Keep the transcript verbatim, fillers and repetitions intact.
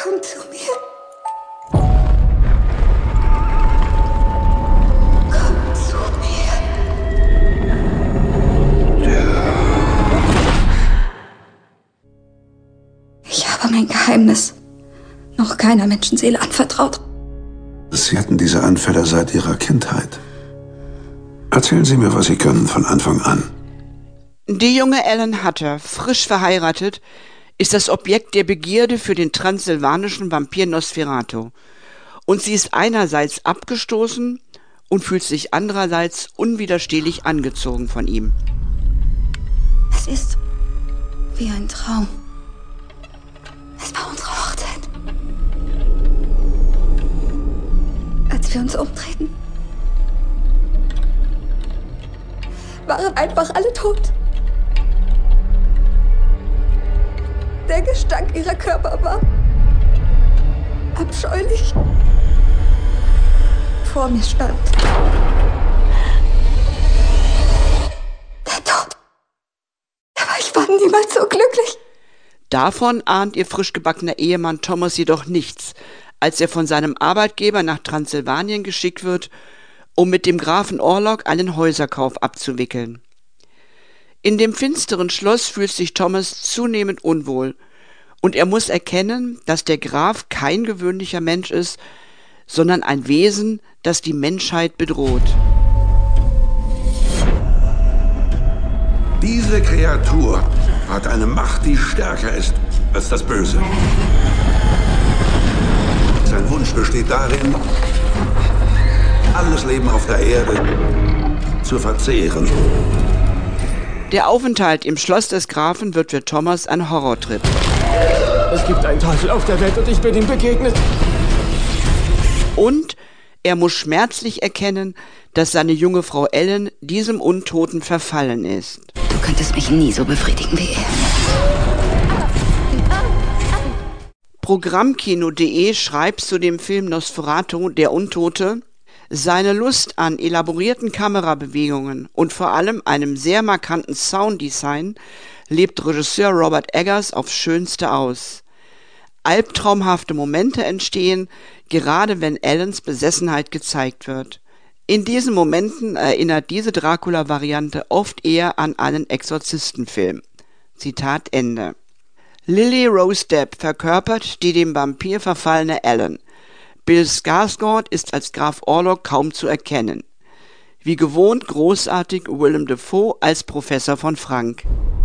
Komm zu mir. Komm zu mir. Ich habe mein Geheimnis noch keiner Menschenseele anvertraut. Sie hatten diese Anfälle seit Ihrer Kindheit. Erzählen Sie mir, was Sie können von Anfang an. Die junge Ellen Hutter, frisch verheiratet, ist das Objekt der Begierde für den transsilvanischen Vampir Nosferatu. Und sie ist einerseits abgestoßen und fühlt sich andererseits unwiderstehlich angezogen von ihm. Es ist wie ein Traum. Es war unsere Hochzeit. Als wir uns umdrehten, waren einfach alle tot. Der Gestank ihrer Körper war abscheulich. Vor mir stand der Tod. Aber ich war niemals so glücklich. Davon ahnt ihr frisch gebackener Ehemann Thomas jedoch nichts, als er von seinem Arbeitgeber nach Transsilvanien geschickt wird, um mit dem Grafen Orlok einen Häuserkauf abzuwickeln. In dem finsteren Schloss fühlt sich Thomas zunehmend unwohl und er muss erkennen, dass der Graf kein gewöhnlicher Mensch ist, sondern ein Wesen, das die Menschheit bedroht. Diese Kreatur hat eine Macht, die stärker ist als das Böse. Sein Wunsch besteht darin, alles Leben auf der Erde zu verzehren. Der Aufenthalt im Schloss des Grafen wird für Thomas ein Horrortrip. Es gibt einen Teufel auf der Welt und ich bin ihm begegnet. Und er muss schmerzlich erkennen, dass seine junge Frau Ellen diesem Untoten verfallen ist. Du könntest mich nie so befriedigen wie er. Programmkino punkt de schreibt zu dem Film Nosferatu, der Untote: Seine Lust an elaborierten Kamerabewegungen und vor allem einem sehr markanten Sounddesign lebt Regisseur Robert Eggers aufs Schönste aus. Albtraumhafte Momente entstehen, gerade wenn Ellens Besessenheit gezeigt wird. In diesen Momenten erinnert diese Dracula-Variante oft eher an einen Exorzistenfilm. Zitat Ende. Lily Rose Depp verkörpert die dem Vampir verfallene Ellen. Bill Skarsgård ist als Graf Orlok kaum zu erkennen. Wie gewohnt großartig Willem Dafoe als Professor von Frank.